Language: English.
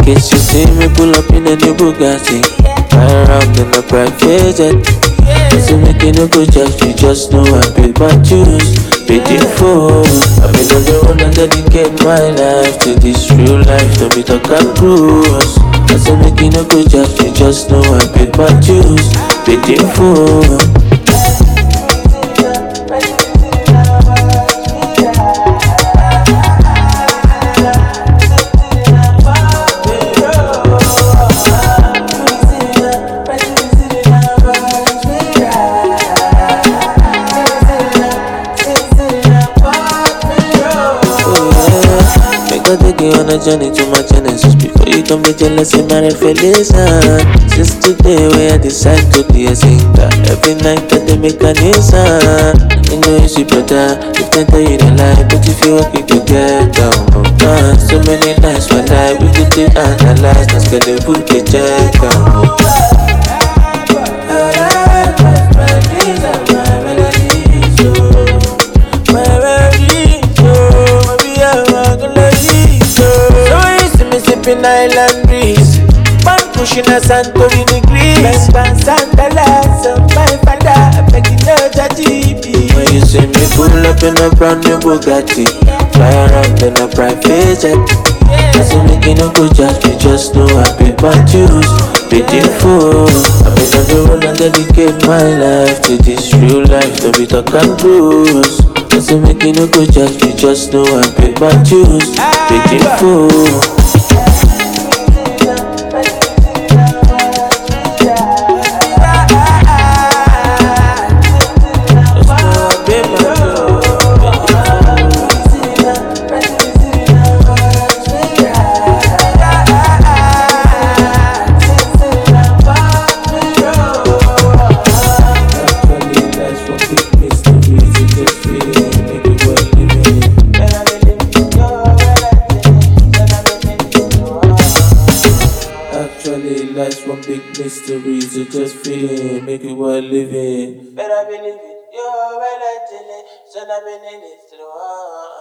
case you see me pull up in a new Bugatti, fly around in a private jet. So make you no go judge me, just know I pay my dues. Beautiful, I've been on the road and dedicate my life to this real life. Don't be talk and cruise. I say make you no go judge me, just know I pay my dues. Beautiful. I take you on a journey to my genesis. Before you can be jealous in my revelation. Since today when I decide to be a singer, every night that they make a new song. You know you see brother, if they tell you the lie, but if you work it together, so many nights for life, we could take analyze, let's get the food to check out. Island breeze, man pushing a Santorini Greece. Bands and dollars on my father, begging no judge. When you see me pull up in a brand new Bugatti, fly around in a private jet. I say make you no go judge me, just know I pay my dues. Beautiful, I've been on the road and dedicate my life to this real life. Don't be talk and cruise. I say make you no go judge me, just know I pay my dues. Beautiful. Life's one big mystery, so just feel it, make it worth living. Better believe it, you're well at it, so I've been in it.